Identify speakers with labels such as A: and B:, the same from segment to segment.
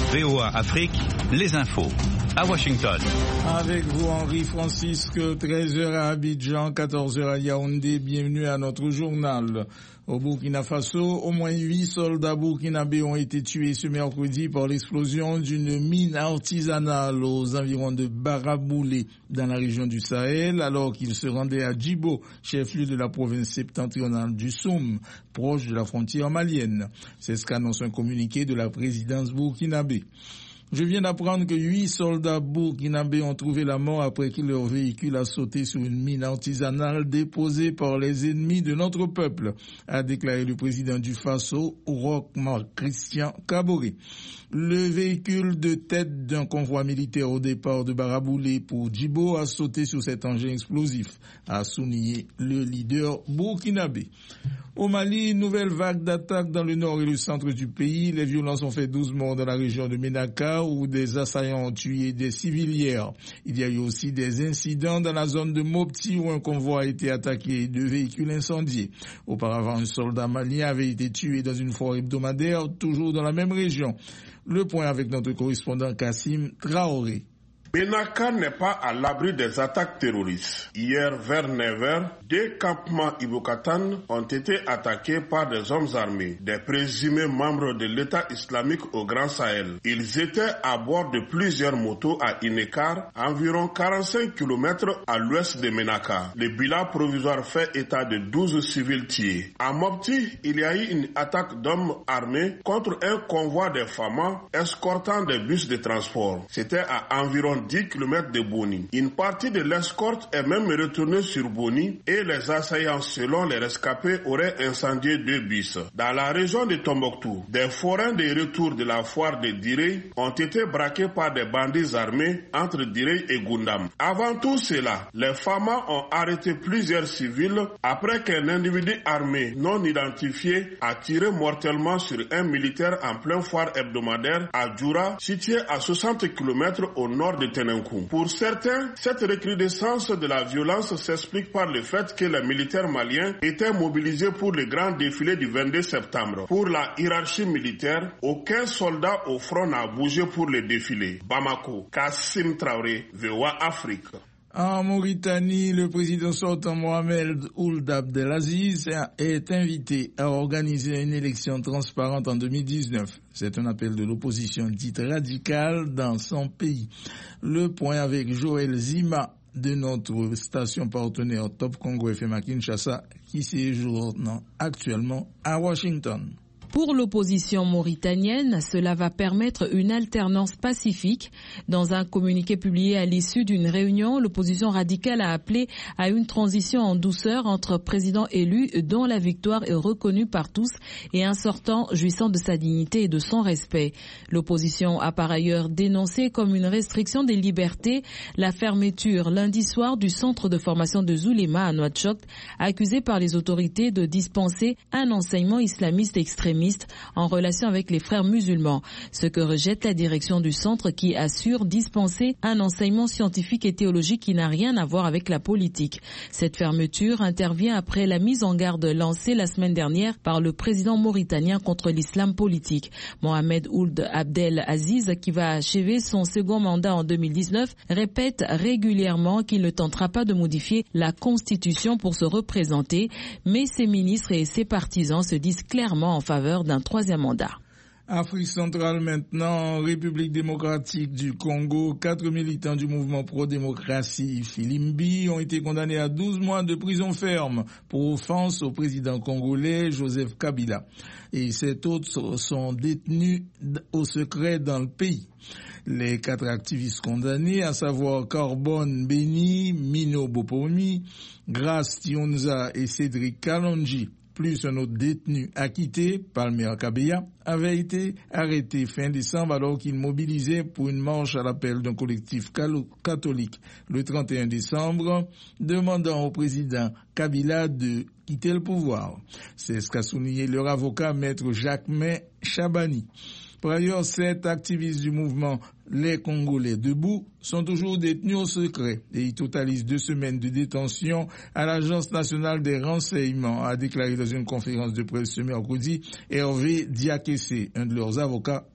A: VOA Afrique, les infos. À Washington.
B: Avec vous, Henri Francisque, 13h à Abidjan, 14h à Yaoundé. Bienvenue à notre journal. Au Burkina Faso, au moins 8 soldats burkinabés ont été tués ce mercredi par l'explosion d'une mine artisanale aux environs de Baraboulé, dans la région du Sahel, alors qu'ils se rendaient à Djibo, chef-lieu de la province septentrionale du Soum, proche de la frontière malienne. C'est ce qu'annonce un communiqué de la présidence burkinabé. Je viens d'apprendre que 8 soldats burkinabés ont trouvé la mort après que leur véhicule a sauté sur une mine artisanale déposée par les ennemis de notre peuple, a déclaré le président du Faso, Roch-Marc Christian Kaboré. Le véhicule de tête d'un convoi militaire au départ de Baraboulé pour Djibo a sauté sur cet engin explosif, a souligné le leader burkinabé. Au Mali, une nouvelle vague d'attaques dans le nord et le centre du pays. Les violences ont fait 12 morts dans la région de Ménaka où des assaillants ont tué des civils hier. Il y a eu aussi des incidents dans la zone de Mopti où un convoi a été attaqué et 2 véhicules incendiés. Auparavant, un soldat malien avait été tué dans une foire hebdomadaire, toujours dans la même région. Le point avec notre correspondant Kassim Traoré.
C: Ménaka n'est pas à l'abri des attaques terroristes. Hier, vers 9h, 2 campements Ibokatan ont été attaqués par des hommes armés, des présumés membres de l'État islamique au Grand Sahel. Ils étaient à bord de plusieurs motos à Inekar, environ 45 km à l'ouest de Ménaka. Le bilan provisoire fait état de 12 civils tués. À Mopti, il y a eu une attaque d'hommes armés contre un convoi de femmes escortant des bus de transport. C'était à environ 10 km de Boni. Une partie de l'escorte est même retournée sur Boni et les assaillants, selon les rescapés, auraient incendié 2 bus. Dans la région de Tombouctou, des forains de retour de la foire de Diré ont été braqués par des bandits armés entre Diré et Goundam. Avant tout cela, les FAMA ont arrêté plusieurs civils après qu'un individu armé non identifié a tiré mortellement sur un militaire en plein foire hebdomadaire à Djoura, situé à 60 km au nord de Tenenkou. Pour certains, cette recrudescence de la violence s'explique par le fait que les militaires maliens étaient mobilisés pour le grand défilé du 22 septembre. Pour la hiérarchie militaire, aucun soldat au front n'a bougé pour le défilé. Bamako, Kassim Traoré, VOA Afrique.
B: En Mauritanie, le président sortant Mohamed Ould Abdelaziz est invité à organiser une élection transparente en 2019. C'est un appel de l'opposition dite radicale dans son pays. Le point avec Joël Zima de notre station partenaire Top Congo FM à Kinshasa qui séjourne actuellement à Washington.
D: Pour l'opposition mauritanienne, cela va permettre une alternance pacifique. Dans un communiqué publié à l'issue d'une réunion, l'opposition radicale a appelé à une transition en douceur entre présidents élus dont la victoire est reconnue par tous et un sortant jouissant de sa dignité et de son respect. L'opposition a par ailleurs dénoncé comme une restriction des libertés la fermeture lundi soir du centre de formation de Zulema à Nouakchott, accusé par les autorités de dispenser un enseignement islamiste extrémiste en relation avec les frères musulmans, ce que rejette la direction du centre qui assure dispenser un enseignement scientifique et théologique qui n'a rien à voir avec la politique. Cette fermeture intervient après la mise en garde lancée la semaine dernière par le président mauritanien contre l'islam politique. Mohamed Ould Abdel Aziz, qui va achever son second mandat en 2019, répète régulièrement qu'il ne tentera pas de modifier la constitution pour se représenter, mais ses ministres et ses partisans se disent clairement en faveur d'un 3e mandat.
B: Afrique centrale maintenant, en République démocratique du Congo, 4 militants du mouvement pro-démocratie Filimbi ont été condamnés à 12 mois de prison ferme pour offense au président congolais Joseph Kabila. Et 7 autres sont détenus au secret dans le pays. Les 4 activistes condamnés, à savoir Carbone Beni, Mino Bopomi, Grace Tionza et Cédric Kalonji, plus un autre détenu acquitté, Palmer Kabeya, avait été arrêté fin décembre alors qu'il mobilisait pour une marche à l'appel d'un collectif catholique le 31 décembre, demandant au président Kabila de quitter le pouvoir. C'est ce qu'a souligné leur avocat, maître Jacquemin Chabani. Par ailleurs, 7 activistes du mouvement Les Congolais Debout sont toujours détenus au secret et ils totalisent 2 semaines de détention à l'Agence nationale des renseignements, a déclaré dans une conférence de presse ce mercredi Hervé Diakessé, un de leurs avocats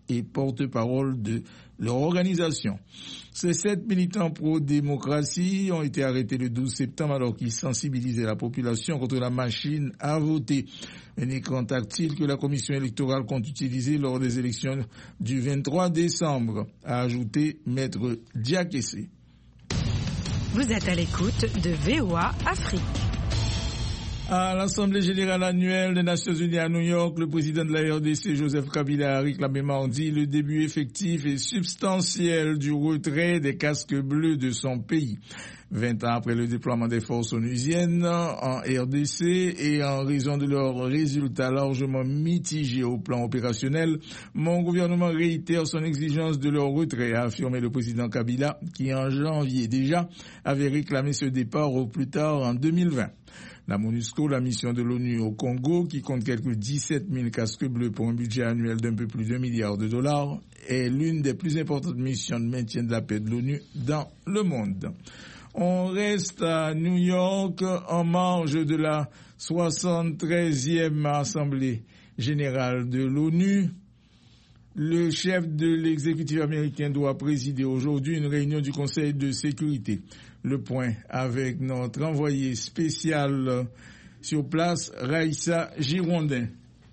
B: et porte-parole de leur organisation. Ces 7 militants pro-démocratie ont été arrêtés le 12 septembre alors qu'ils sensibilisaient la population contre la machine à voter. Un écran tactile que la commission électorale compte utiliser lors des élections du 23 décembre, a ajouté Maître Diakessé.
E: Vous êtes à l'écoute de VOA Afrique.
B: À l'Assemblée générale annuelle des Nations Unies à New York, le président de la RDC, Joseph Kabila, a réclamé mardi le début effectif et substantiel du retrait des casques bleus de son pays. 20 ans après le déploiement des forces onusiennes en RDC et en raison de leurs résultats largement mitigés au plan opérationnel, mon gouvernement réitère son exigence de leur retrait, a affirmé le président Kabila, qui en janvier déjà avait réclamé ce départ au plus tard en 2020. La MONUSCO, la mission de l'ONU au Congo, qui compte quelques 17 000 casques bleus pour un budget annuel d'un peu plus d'$1 milliard, est l'une des plus importantes missions de maintien de la paix de l'ONU dans le monde. On reste à New York en marge de la 73e Assemblée générale de l'ONU. Le chef de l'exécutif américain doit présider aujourd'hui une réunion du Conseil de sécurité. Le point avec notre envoyé spécial sur place, Raïssa Girondin.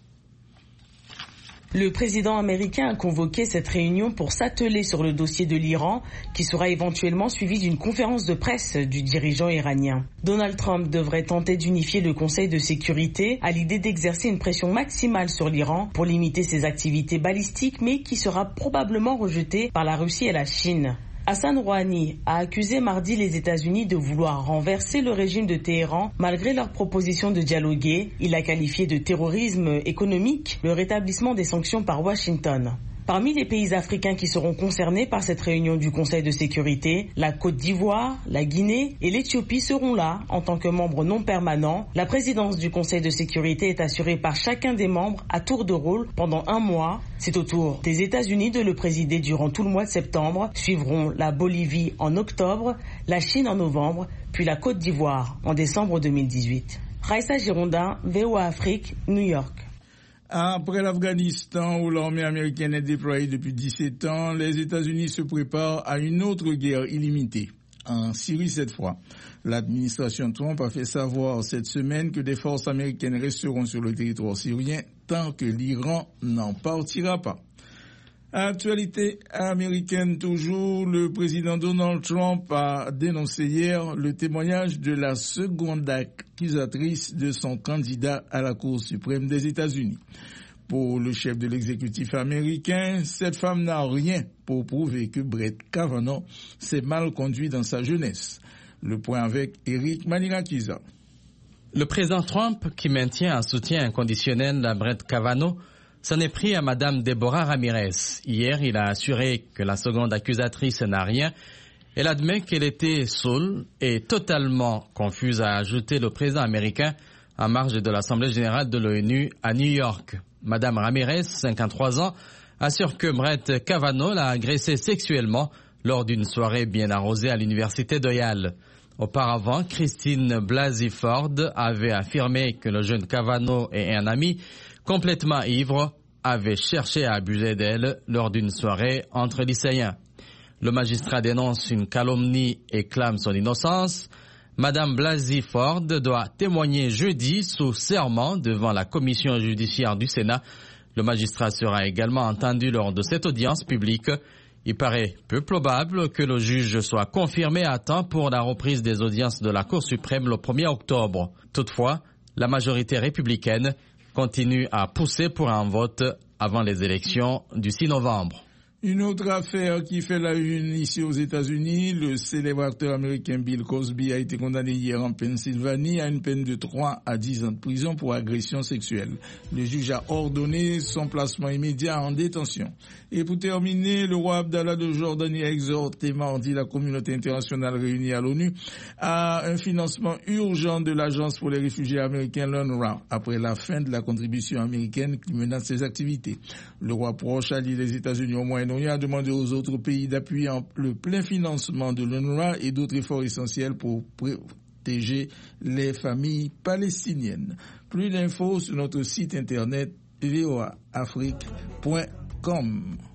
F: Le président américain a convoqué cette réunion pour s'atteler sur le dossier de l'Iran, qui sera éventuellement suivi d'une conférence de presse du dirigeant iranien. Donald Trump devrait tenter d'unifier le Conseil de sécurité à l'idée d'exercer une pression maximale sur l'Iran pour limiter ses activités balistiques, mais qui sera probablement rejetée par la Russie et la Chine. Hassan Rouhani a accusé mardi les États-Unis de vouloir renverser le régime de Téhéran malgré leur proposition de dialoguer. Il a qualifié de terrorisme économique le rétablissement des sanctions par Washington. Parmi les pays africains qui seront concernés par cette réunion du Conseil de sécurité, la Côte d'Ivoire, la Guinée et l'Éthiopie seront là en tant que membres non permanents. La présidence du Conseil de sécurité est assurée par chacun des membres à tour de rôle pendant 1 mois. C'est au tour des États-Unis de le présider durant tout le mois de septembre. Suivront la Bolivie en octobre, la Chine en novembre, puis la Côte d'Ivoire en décembre 2018. Raïssa Girondin, VOA Afrique, New York.
B: Après l'Afghanistan, où l'armée américaine est déployée depuis 17 ans, les États-Unis se préparent à une autre guerre illimitée. En Syrie cette fois. L'administration Trump a fait savoir cette semaine que des forces américaines resteront sur le territoire syrien tant que l'Iran n'en partira pas. Actualité américaine toujours, le président Donald Trump a dénoncé hier le témoignage de la seconde accusatrice de son candidat à la Cour suprême des États-Unis. Pour le chef de l'exécutif américain, cette femme n'a rien pour prouver que Brett Kavanaugh s'est mal conduit dans sa jeunesse. Le point avec Eric Manirakiza.
G: Le président Trump, qui maintient un soutien inconditionnel à Brett Kavanaugh, s'en est pris à Madame Deborah Ramirez. Hier, il a assuré que la seconde accusatrice n'a rien. Elle admet qu'elle était saoule et totalement confuse, a ajouté le président américain en marge de l'Assemblée générale de l'ONU à New York. Madame Ramirez, 53 ans, assure que Brett Kavanaugh l'a agressée sexuellement lors d'une soirée bien arrosée à l'université de Yale. Auparavant, Christine Blasey Ford avait affirmé que le jeune Kavanaugh et un ami complètement ivre avaient cherché à abuser d'elle lors d'une soirée entre lycéens. Le magistrat dénonce une calomnie et clame son innocence. Madame Blasey Ford doit témoigner jeudi sous serment devant la commission judiciaire du Sénat. Le magistrat sera également entendu lors de cette audience publique. Il paraît peu probable que le juge soit confirmé à temps pour la reprise des audiences de la Cour suprême le 1er octobre. Toutefois, la majorité républicaine continue à pousser pour un vote avant les élections du 6 novembre.
B: Une autre affaire qui fait la une ici aux États-Unis, le célèbre acteur américain Bill Cosby a été condamné hier en Pennsylvanie à une peine de 3 à 10 ans de prison pour agression sexuelle. Le juge a ordonné son placement immédiat en détention. Et pour terminer, le roi Abdallah de Jordanie a exhorté mardi la communauté internationale réunie à l'ONU à un financement urgent de l'Agence pour les réfugiés américains, l'UNRWA, après la fin de la contribution américaine qui menace ses activités. Le roi proche allié des États-Unis au Moyen-Orient a demandé aux autres pays d'appuyer le plein financement de l'UNRWA et d'autres efforts essentiels pour protéger les familles palestiniennes. Plus d'infos sur notre site internet voaafrique.com.